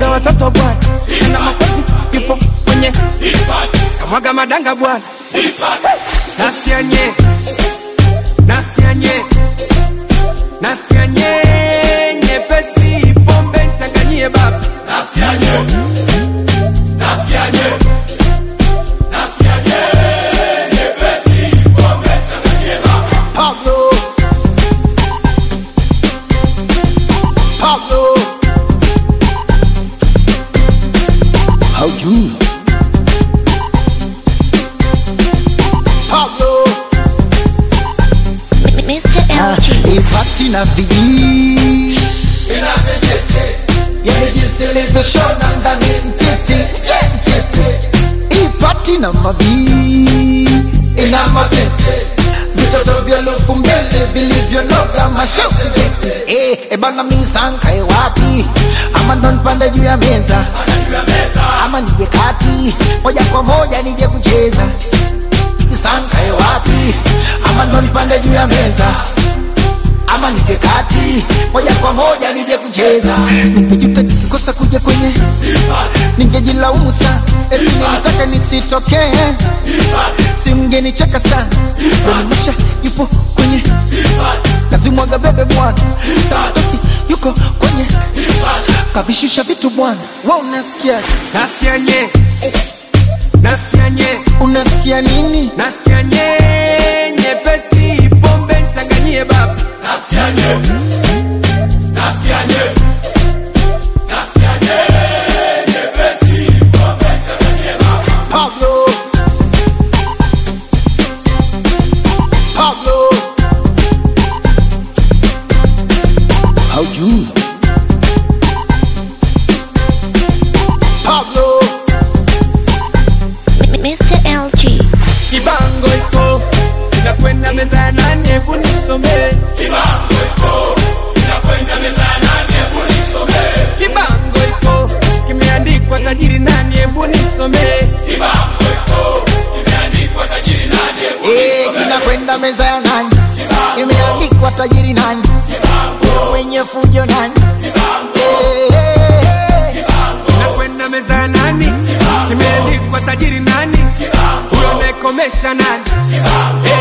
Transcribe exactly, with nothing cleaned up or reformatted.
mwaga watoto bwana. Na makozi ipo kwenye kamwaga madanga bwana. Nasikia nye, nasikia nye, nasikia nye, nyepesi pombe changanyie baba. Nasikia nye, nasikia nye, nasikia nye, nyepesi pombe changanyie baba. Pablo, Pablo, how you? Pablo, Mister L G. Ipati na viji Ina vijete, yale jinsi livyo shona ndani mtiti. Ipati na mavi ina mabete, vitoto vya lufu mbele vilivyo noga mashauri. Eh, ebana misanka e wapi? Ama ndo nipande juu ya meza, ama nije kati moja kwa moja nije kucheza. Misanka e wapi? Ama ndo nipande juu ya meza, ama nije kati moja kwa moja nije kucheza. Ningejuta kosa kuja kwenye, ningejilaumu sana eti nilitaka nisitokee. Si mngenicheka sana, Domisha yupo kwenye kazi mwaga bebe bwana. Santosi yuko kwenye kavishusha vitu bwana. Wewe unasikia? Nasikia nye, nasikia nye, Unasikia nini? nasikia nye, nyepesi pombe changanyie baba. nasikia nye, nasikia nye, nasikia nye, nyepesi pombe changanyie baba. Pablo, Pablo, how you? Pablo, Mister L G. Kibango iko nakwenda meza nane, hebu nisomee. Kibango iko, inakwenda meza nane, hebu nisomee. Kibango iko kimeandikwa tajiri nani, hebu nisomee. Kibango iko, imeandikwa tajiri nani, hebu eh, kinakwenda meza ya nani? Imeandikwa tajiri nani? Mwenye fujo nani? Eh, eh, eh. Nakwenda meza nani, kimeandikwa tajiri nani, huyo amekomesha nani.